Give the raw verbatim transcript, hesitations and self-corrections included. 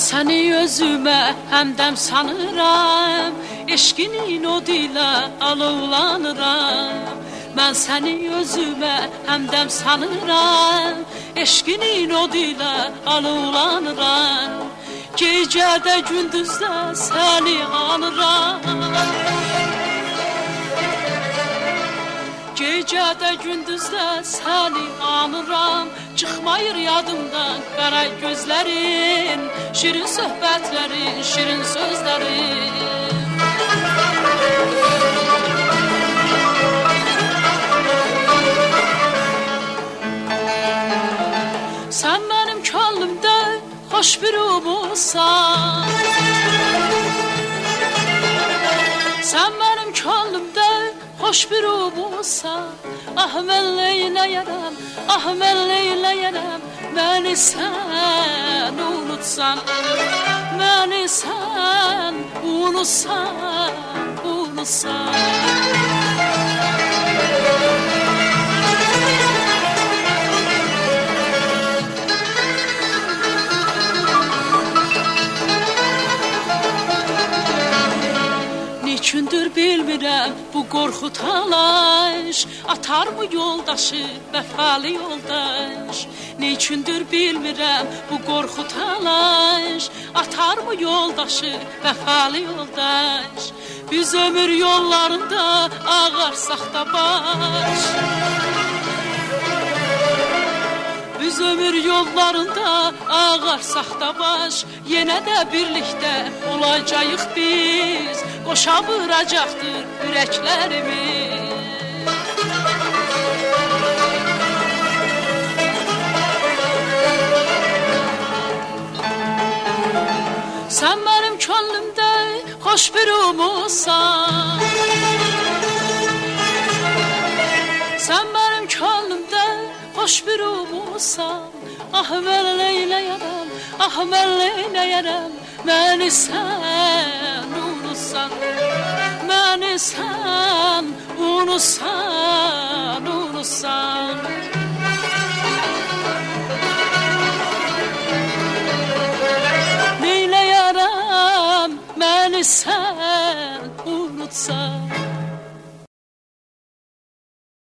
səni özümə həmdəm sanıram, eşqinin oduyla alovlanıram. Mən səni özümə həmdəm sanıram, eşqinin oduyla alovlanıram. Gecədə gündüzdə səni anıram, gecədə gündüzdə səni anıram. Çıxmayır yadımdan qara gözlərin, şirin söhbətlərin, şirin sözlərin. Sən mənim könlümdə xoş bir umursan, sən mənim könlümdə xoş bir umursan. Ah mən neyləyərəm, ah mən neyləyərəm, məni sən unutsan, məni sən unutsan, unutsan. Niçündür bilmirəm bu qorxu talaş, atar mı yoldaşı vəfalı yoldaş? Niçündür bilmirəm bu qorxu talaş, atar mı yoldaşı vəfalı yoldaş? Biz ömür yollarında ağarsaq da baş, biz ömür yollarında ağarsaq da baş. Yenə də birlikdə olacağıq biz, qoşa vuracaqdır ürəklərimiz. Sən mənim könlümdə xoş bir umursan, sən mənim könlümdə xoş bir umursan. Ah mən neyləyərəm, ah mən neyləyərəm, məni sən unutsan, məni sən unutsan, unutsan.